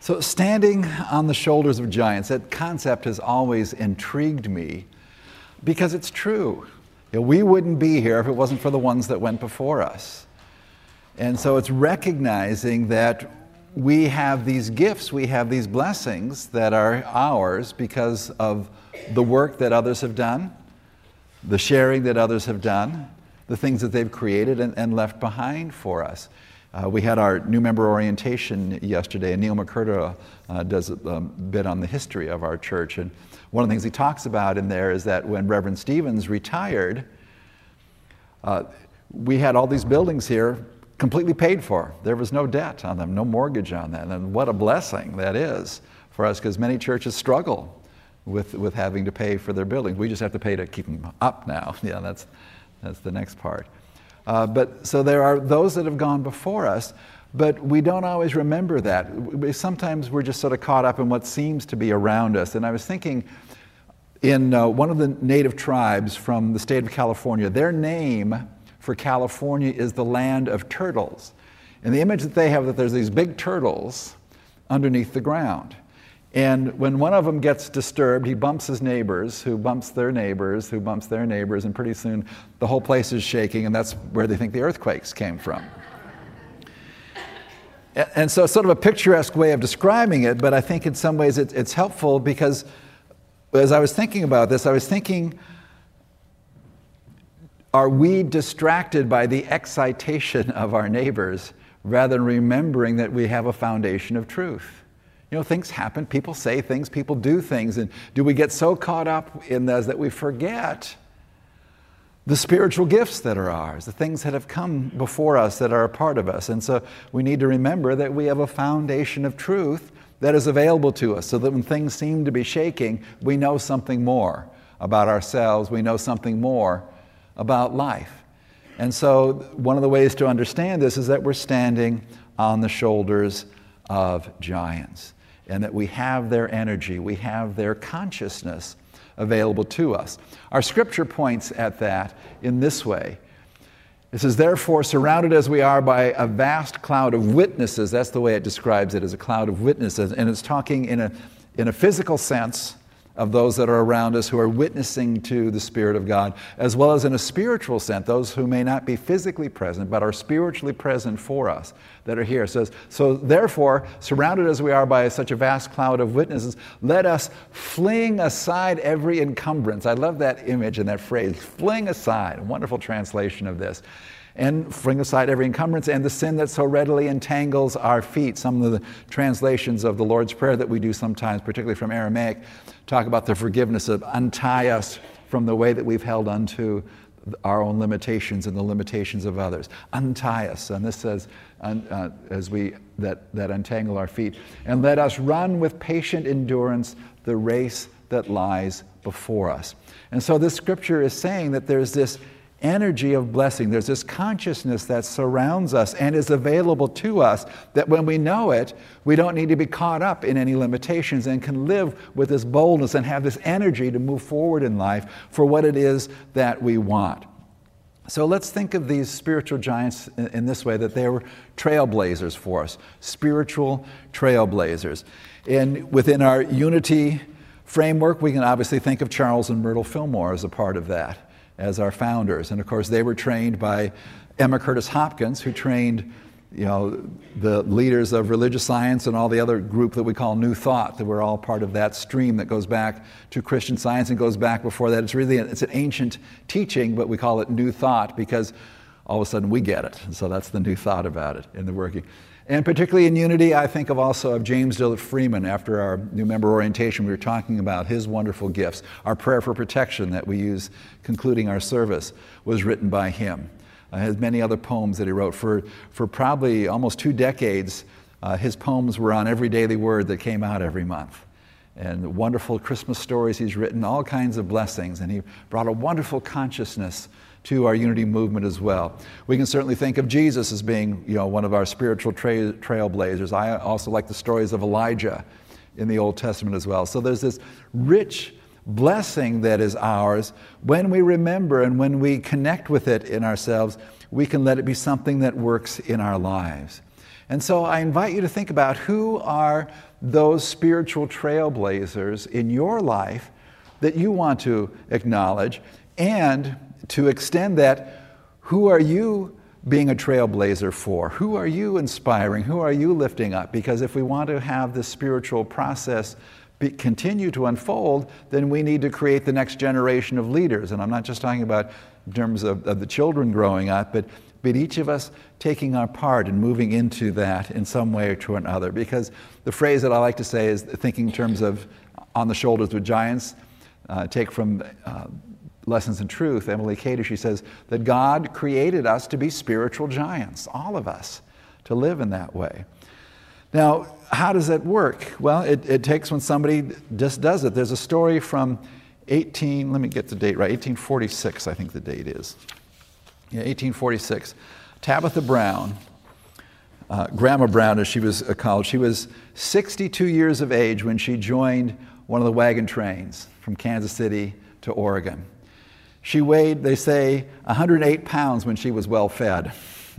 So standing on the shoulders of giants, that concept has always intrigued me because it's true. We wouldn't be here if it wasn't for the ones that went before us. And so it's recognizing that we have these gifts, we have these blessings that are ours because of the work that others have done, the sharing that others have done, the things that they've created and left behind for us. We had our new member orientation yesterday, and Neil McCurda does a bit on the history of our church. And one of the things he talks about in there is that when Reverend Stevens retired, we had all these buildings here completely paid for. There was no debt on them, no mortgage on them. And what a blessing that is for us, because many churches struggle with having to pay for their buildings. We just have to pay to keep them up now. Yeah, that's the next part. But so there are those that have gone before us, but we don't always remember that. Sometimes we're just sort of caught up in what seems to be around us. And I was thinking in one of the native tribes from the state of California, their name for California is the land of turtles. And the image that they have, that there's these big turtles underneath the ground. And when one of them gets disturbed, he bumps his neighbors, who bumps their neighbors, who bumps their neighbors, and pretty soon the whole place is shaking, and that's where they think the earthquakes came from. And so it's sort of a picturesque way of describing it, but I think in some ways it's helpful because as I was thinking about this, I was thinking, are we distracted by the excitation of our neighbors rather than remembering that we have a foundation of truth? You know, things happen, people say things, people do things, and do we get so caught up in those that we forget the spiritual gifts that are ours, the things that have come before us that are a part of us? And so we need to remember that we have a foundation of truth that is available to us so that when things seem to be shaking, we know something more about ourselves, we know something more about life. And so one of the ways to understand this is that we're standing on the shoulders of giants, and that we have their energy, we have their consciousness available to us. Our scripture points at that in this way. It says, therefore, surrounded as we are by a vast cloud of witnesses, that's the way it describes it, as a cloud of witnesses, and it's talking in a physical sense of those that are around us who are witnessing to the Spirit of God, as well as in a spiritual sense, those who may not be physically present, but are spiritually present for us that are here. It says, so therefore, surrounded as we are by such a vast cloud of witnesses, let us fling aside every encumbrance. I love that image and that phrase, fling aside, a wonderful translation of this. And fling aside every encumbrance and the sin that so readily entangles our feet. Some of the translations of the Lord's Prayer that we do sometimes, particularly from Aramaic, talk about the forgiveness of untie us from the way that we've held unto our own limitations and the limitations of others. Untie us, and this says, as we that untangle our feet, and let us run with patient endurance the race that lies before us. And so this scripture is saying that there's this energy of blessing. There's this consciousness that surrounds us and is available to us that when we know it, we don't need to be caught up in any limitations and can live with this boldness and have this energy to move forward in life for what it is that we want. So let's think of these spiritual giants in this way, that they were trailblazers for us, spiritual trailblazers. And within our unity framework, we can obviously think of Charles and Myrtle Fillmore as a part of that, as our founders. And of course, they were trained by Emma Curtis Hopkins, who trained, the leaders of religious science and all the other group that we call New Thought, that we're all part of that stream that goes back to Christian Science and goes back before that. It's an ancient teaching, but we call it New Thought because all of a sudden we get it. And so that's the New Thought about it in the working. And particularly in unity, I think also of James Dillard Freeman. After our new member orientation, we were talking about his wonderful gifts. Our prayer for protection that we use concluding our service was written by him. Has many other poems that he wrote. For probably almost 2 decades, his poems were on every daily word that came out every month. And wonderful Christmas stories he's written, all kinds of blessings. And he brought a wonderful consciousness to our unity movement as well. We can certainly think of Jesus as being, one of our spiritual trailblazers. I also like the stories of Elijah in the Old Testament as well. So there's this rich blessing that is ours. When we remember and when we connect with it in ourselves, we can let it be something that works in our lives. And so I invite you to think about who are those spiritual trailblazers in your life that you want to acknowledge, and to extend that, who are you being a trailblazer for? Who are you inspiring? Who are you lifting up? Because if we want to have this spiritual process continue to unfold, then we need to create the next generation of leaders. And I'm not just talking about in terms of the children growing up, but each of us taking our part and moving into that in some way or to another. Because the phrase that I like to say is thinking in terms of on the shoulders with giants, take from Lessons in Truth, Emily Cady, she says that God created us to be spiritual giants, all of us, to live in that way. Now, how does that work? Well, it takes when somebody just does it. There's a story from let me get the date right, 1846, I think the date is. Yeah, 1846. Tabitha Brown, Grandma Brown as she was called, she was 62 years of age when she joined one of the wagon trains from Kansas City to Oregon. She weighed, they say, 108 pounds when she was well fed.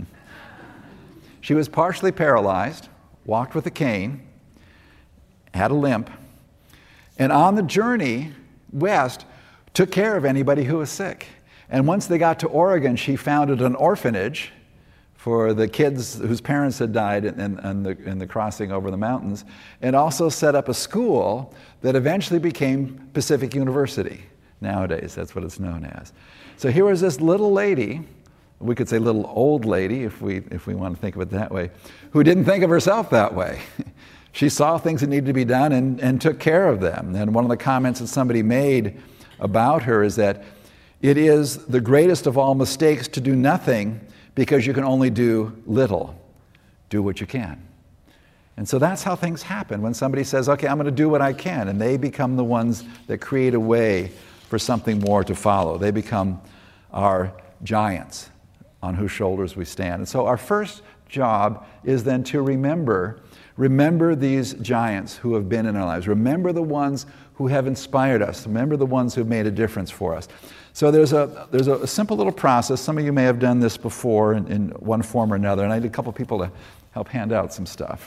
She was partially paralyzed, walked with a cane, had a limp, and on the journey west, took care of anybody who was sick. And once they got to Oregon, she founded an orphanage for the kids whose parents had died in the crossing over the mountains, and also set up a school that eventually became Pacific University. Nowadays, that's what it's known as. So here was this little lady, we could say little old lady if we want to think of it that way, who didn't think of herself that way. She saw things that needed to be done and took care of them. And one of the comments that somebody made about her is that it is the greatest of all mistakes to do nothing because you can only do little. Do what you can. And so that's how things happen. When somebody says, okay, I'm going to do what I can, and they become the ones that create a way for something more to follow. They become our giants on whose shoulders we stand. And so our first job is then to remember these giants who have been in our lives. Remember the ones who have inspired us. Remember the ones who have made a difference for us. So there's a simple little process. Some of you may have done this before in one form or another, and I need a couple people to help hand out some stuff.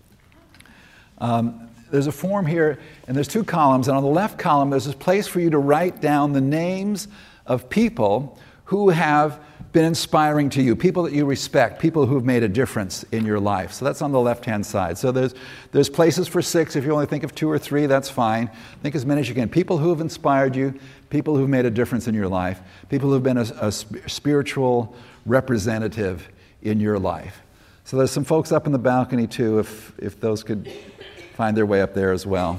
There's a form here, and there's two columns, and on the left column there's this place for you to write down the names of people who have been inspiring to you, people that you respect, people who have made a difference in your life. So that's on the left-hand side. So there's places for 6. If you only think of 2 or 3, that's fine. Think as many as you can. People who have inspired you, people who have made a difference in your life, people who have been a spiritual representative in your life. So there's some folks up in the balcony too, if those could find their way up there as well.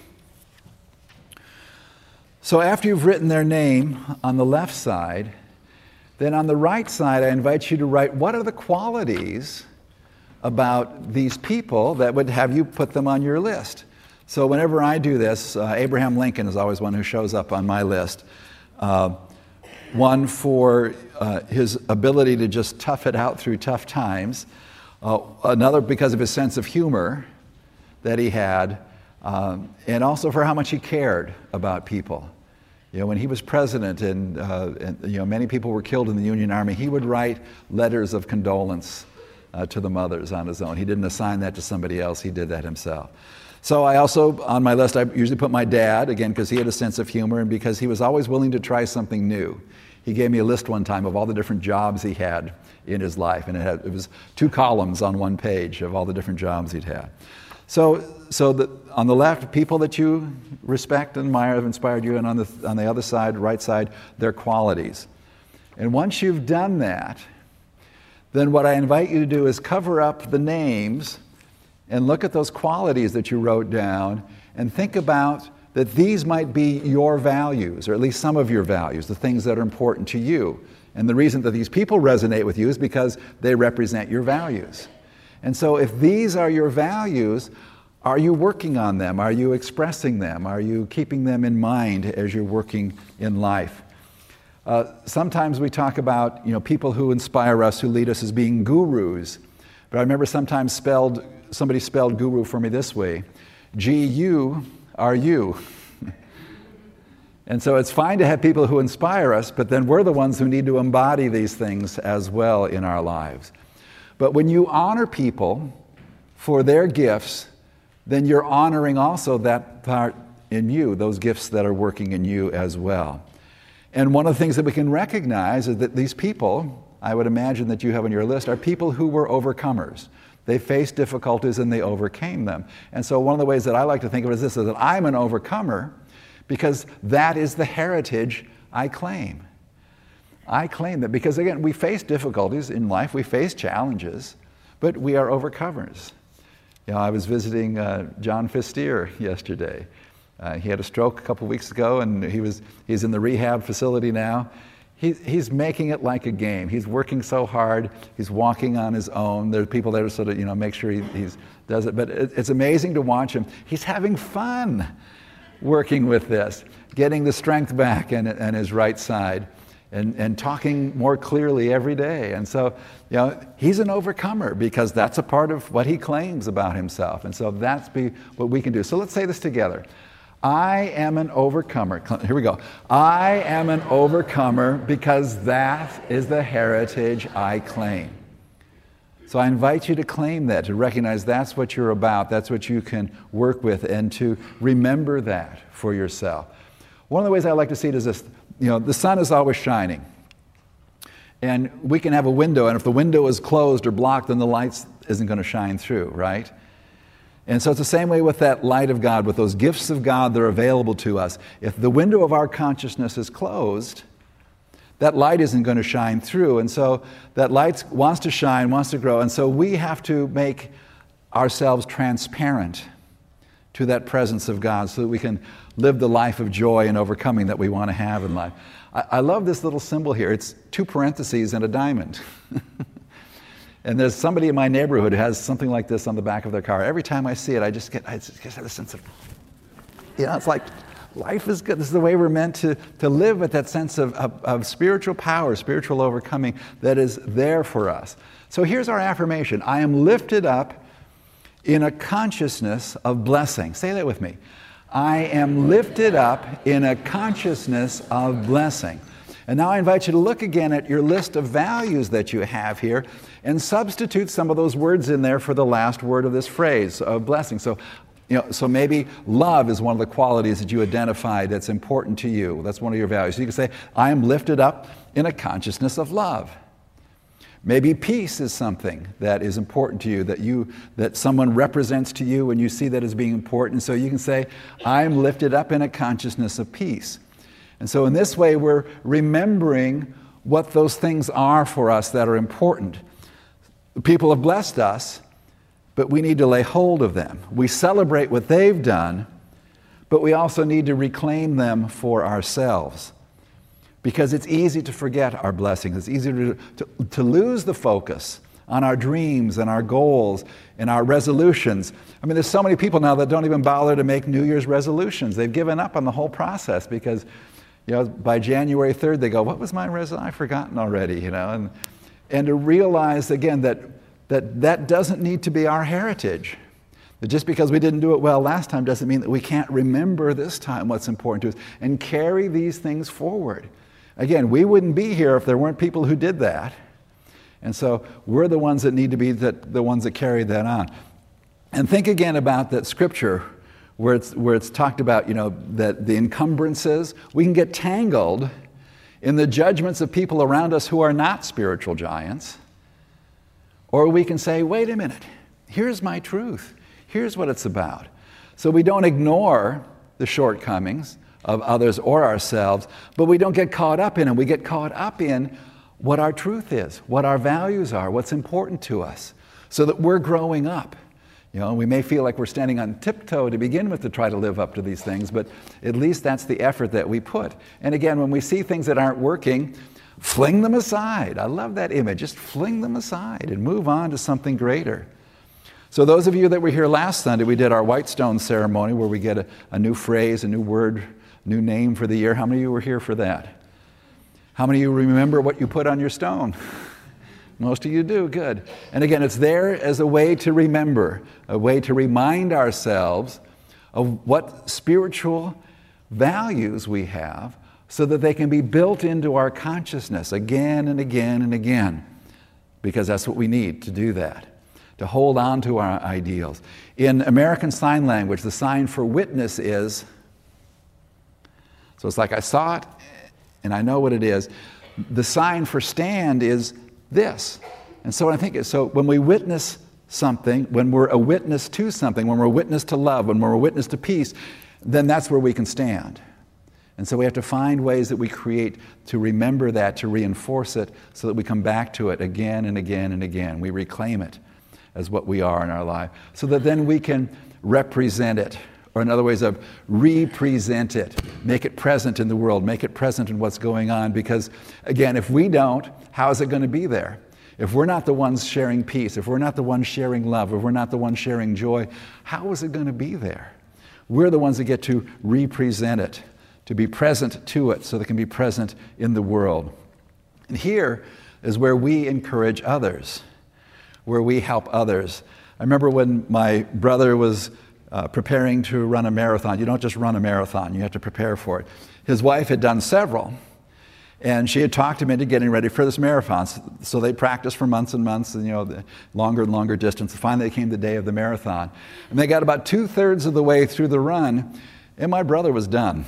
So after you've written their name on the left side, then on the right side, I invite you to write what are the qualities about these people that would have you put them on your list. So whenever I do this, Abraham Lincoln is always one who shows up on my list. One for his ability to just tough it out through tough times. Another because of his sense of humor that he had, and also for how much he cared about people. You know, when he was president and many people were killed in the Union Army, he would write letters of condolence to the mothers on his own. He didn't assign that to somebody else, he did that himself. So I also, on my list, I usually put my dad, again, because he had a sense of humor and because he was always willing to try something new. He gave me a list one time of all the different jobs he had in his life, and it was 2 columns on one page of all the different jobs he'd had. So on the left, people that you respect and admire have inspired you, and on the other side, right side, their qualities. And once you've done that, then what I invite you to do is cover up the names and look at those qualities that you wrote down and think about that these might be your values, or at least some of your values, the things that are important to you. And the reason that these people resonate with you is because they represent your values. And so if these are your values, are you working on them? Are you expressing them? Are you keeping them in mind as you're working in life? Sometimes we talk about people who inspire us, who lead us as being gurus. But I remember sometimes somebody spelled guru for me this way: G-U-R-U. And so it's fine to have people who inspire us, but then we're the ones who need to embody these things as well in our lives. But when you honor people for their gifts, then you're honoring also that part in you, those gifts that are working in you as well. And one of the things that we can recognize is that these people, I would imagine that you have on your list, are people who were overcomers. They faced difficulties and they overcame them. And so one of the ways that I like to think of it is this, is that I'm an overcomer because that is the heritage I claim. I claim that because, again, we face difficulties in life, we face challenges, but we are overcomers. You know, I was visiting John Fistier yesterday. He had a stroke a couple weeks ago, and he's in the rehab facility now. He's making it like a game. He's working so hard. He's walking on his own. There are people that are sort of, make sure he does it. But it's amazing to watch him. He's having fun working with this, getting the strength back and his right side, and talking more clearly every day. And so, he's an overcomer because that's a part of what he claims about himself. And so that's what we can do. So let's say this together. I am an overcomer. Here we go. I am an overcomer because that is the heritage I claim. So I invite you to claim that, to recognize that's what you're about, that's what you can work with, and to remember that for yourself. One of the ways I like to see it is this, the sun is always shining. And we can have a window, and if the window is closed or blocked, then the light isn't going to shine through, right? And so it's the same way with that light of God, with those gifts of God that are available to us. If the window of our consciousness is closed, that light isn't going to shine through. And so that light wants to shine, wants to grow. And so we have to make ourselves transparent to that presence of God so that we can live the life of joy and overcoming that we want to have in life. I love this little symbol here. It's 2 parentheses and a diamond. And there's somebody in my neighborhood who has something like this on the back of their car. Every time I see it, I just have a sense of, it's like life is good. This is the way we're meant to live with that sense of spiritual power, spiritual overcoming that is there for us. So here's our affirmation. I am lifted up in a consciousness of blessing. Say that with me. I am lifted up in a consciousness of blessing. And now I invite you to look again at your list of values that you have here and substitute some of those words in there for the last word of this phrase of blessing. So maybe love is one of the qualities that you identify that's important to you. That's one of your values. So you can say, I am lifted up in a consciousness of love. Maybe peace is something that is important to you, that someone represents to you and you see that as being important. So you can say, I am lifted up in a consciousness of peace. And so in this way, we're remembering what those things are for us that are important. The people have blessed us, but we need to lay hold of them. We celebrate what they've done, but we also need to reclaim them for ourselves. Because it's easy to forget our blessings. It's easy to lose the focus on our dreams and our goals and our resolutions. I mean, there's so many people now that don't even bother to make New Year's resolutions. They've given up on the whole process because by January 3rd, they go, what was my resolution? I've forgotten already, And to realize, again, that doesn't need to be our heritage. That just because we didn't do it well last time doesn't mean that we can't remember this time what's important to us and carry these things forward. Again, we wouldn't be here if there weren't people who did that. And so we're the ones that need to be the ones that carry that on. And think again about that scripture where it's talked about, that the encumbrances, we can get tangled in the judgments of people around us who are not spiritual giants. Or we can say, wait a minute, here's my truth. Here's what it's about. So we don't ignore the shortcomings of others or ourselves, but we don't get caught up in them. We get caught up in what our truth is, what our values are, what's important to us, so that we're growing up. We may feel like we're standing on tiptoe to begin with to try to live up to these things, but at least that's the effort that we put. And again, when we see things that aren't working, fling them aside. I love that image. Just fling them aside and move on to something greater. So those of you that were here last Sunday, we did our Whitestone ceremony where we get a new phrase, a new word, new name for the year. How many of you were here for that? How many of you remember what you put on your stone? Most of you do, good. And again, it's there as a way to remember, a way to remind ourselves of what spiritual values we have so that they can be built into our consciousness again and again and again. because that's what we need to do that, to hold on to our ideals. In American Sign Language, the sign for witness is, so it's like I saw it and I know what it is. The sign for stand is this. And so when we witness something, when we're a witness to something, when we're a witness to love, when we're a witness to peace, then that's where we can stand. And so we have to find ways that we create to remember that, to reinforce it, so that we come back to it again and again and again. We reclaim it as what we are in our life, so that then we can represent it, or in other ways of represent it, make it present in the world, make it present in what's going on. Because again, if we don't, how is it going to be there? If we're not the ones sharing peace, if we're not the ones sharing love, if we're not the ones sharing joy, how is it going to be there? We're the ones that get to represent it, to be present to it so that it can be present in the world. And here is where we encourage others, where we help others. I remember when my brother was preparing to run a marathon. You don't just run a marathon, you have to prepare for it. His wife had done several, and she had talked him into getting ready for this marathon. So they practiced for months and months, and the longer and longer distance. Finally came the day of the marathon. And they got about 2/3 of the way through the run, and my brother was done.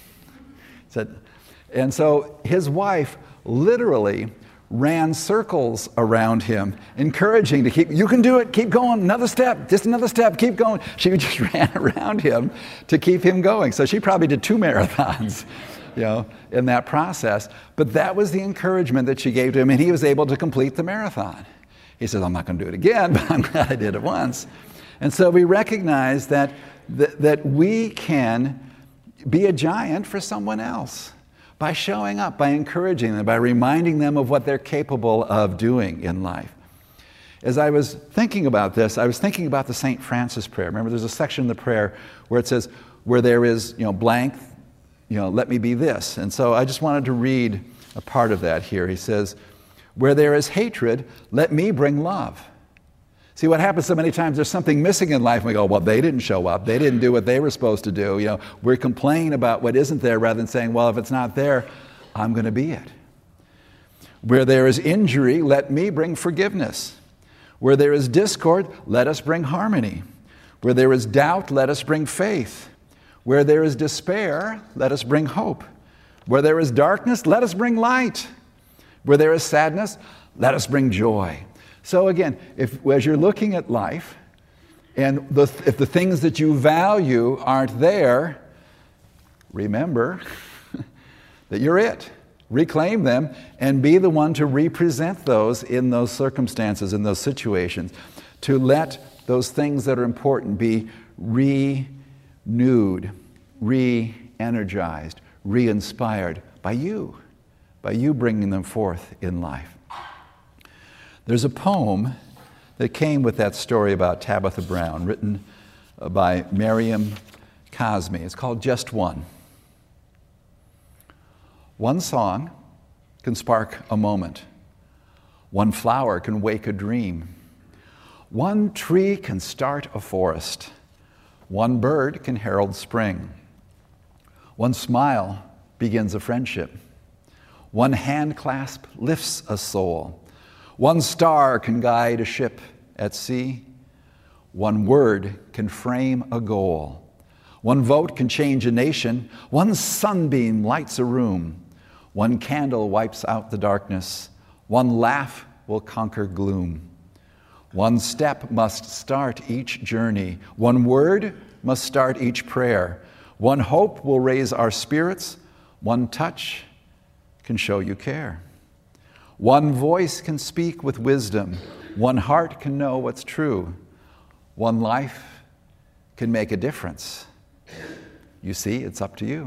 And so his wife literally ran circles around him, encouraging to you can do it, keep going, another step, just another step, keep going. She just ran around him to keep him going. So she probably did 2 marathons, in that process. But that was the encouragement that she gave to him, and he was able to complete the marathon. He says, I'm not going to do it again, but I'm glad I did it once. And so we recognize that we can be a giant for someone else by showing up, by encouraging them, by reminding them of what they're capable of doing in life. As I was thinking about this, I was thinking about the St. Francis prayer. Remember, there's a section in the prayer where it says, where there is, blank, let me be this. And so I just wanted to read a part of that here. He says, where there is hatred, let me bring love. See, what happens so many times, there's something missing in life, and we go, well, they didn't show up. They didn't do what they were supposed to do. We complain about what isn't there rather than saying, well, if it's not there, I'm going to be it. Where there is injury, let me bring forgiveness. Where there is discord, let us bring harmony. Where there is doubt, let us bring faith. Where there is despair, let us bring hope. Where there is darkness, let us bring light. Where there is sadness, let us bring joy. So again, as you're looking at life, and if the things that you value aren't there, remember that you're it. Reclaim them and be the one to represent those in those circumstances, in those situations, to let those things that are important be renewed, re-energized, re-inspired by you bringing them forth in life. There's a poem that came with that story about Tabitha Brown, written by Miriam Cosme. It's called Just One. One song can spark a moment. One flower can wake a dream. One tree can start a forest. One bird can herald spring. One smile begins a friendship. One hand clasp lifts a soul. One star can guide a ship at sea. One word can frame a goal. One vote can change a nation. One sunbeam lights a room. One candle wipes out the darkness. One laugh will conquer gloom. One step must start each journey. One word must start each prayer. One hope will raise our spirits. One touch can show you care. One voice can speak with wisdom. One heart can know what's true. One life can make a difference. You see, it's up to you.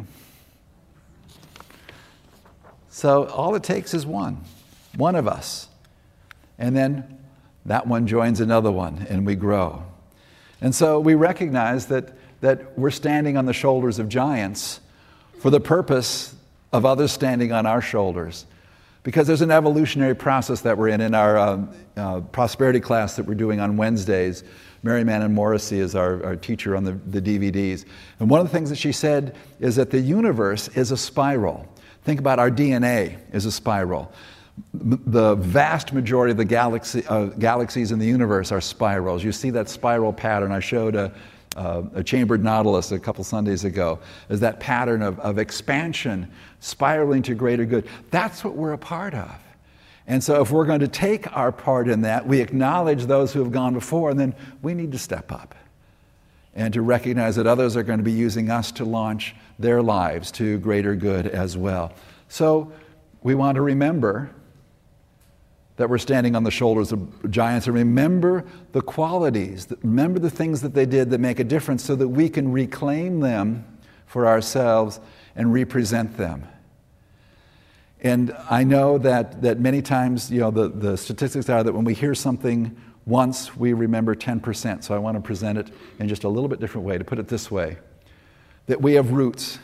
So all it takes is one of us. And then that one joins another one, and we grow. And so we recognize that we're standing on the shoulders of giants for the purpose of others standing on our shoulders. Because there's an evolutionary process that we're in our prosperity class that we're doing on Wednesdays. Mary Manon Morrissey is our teacher on the DVDs. And one of the things that she said is that the universe is a spiral. Think about our DNA as a spiral. The vast majority of the galaxies in the universe are spirals. You see that spiral pattern. I showed a chambered nautilus a couple Sundays ago. Is that pattern of expansion, spiraling to greater good. That's what we're a part of. And so if we're going to take our part in that, we acknowledge those who have gone before, and then we need to step up and to recognize that others are going to be using us to launch their lives to greater good as well. So we want to remember that we're standing on the shoulders of giants, and remember the qualities, remember the things that they did that make a difference, so that we can reclaim them for ourselves and represent them. And I know that many times, the statistics are that when we hear something once, we remember 10%. So I want to present it in just a little bit different way, to put it this way, that we have roots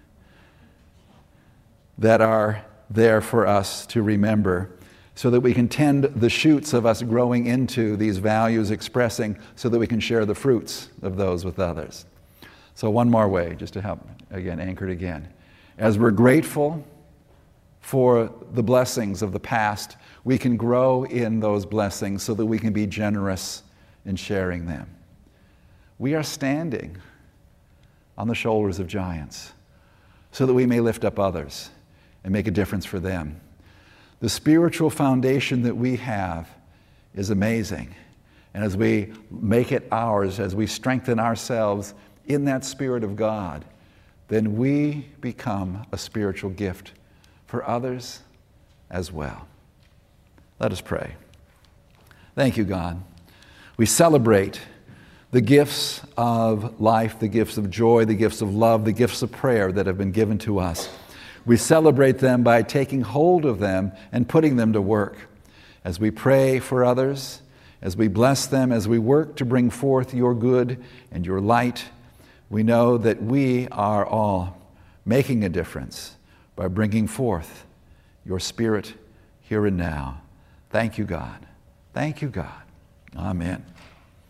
that are there for us to remember, so that we can tend the shoots of us growing into these values, expressing, so that we can share the fruits of those with others. So one more way, just to help, again, anchor it again. As we're grateful for the blessings of the past, we can grow in those blessings so that we can be generous in sharing them. We are standing on the shoulders of giants so that we may lift up others and make a difference for them. The spiritual foundation that we have is amazing. And as we make it ours, as we strengthen ourselves in that Spirit of God, then we become a spiritual gift for others as well. Let us pray. Thank you, God. We celebrate the gifts of life, the gifts of joy, the gifts of love, the gifts of prayer that have been given to us. We celebrate them by taking hold of them and putting them to work. As we pray for others, as we bless them, as we work to bring forth your good and your light, we know that we are all making a difference by bringing forth your Spirit here and now. Thank you, God. Thank you, God. Amen.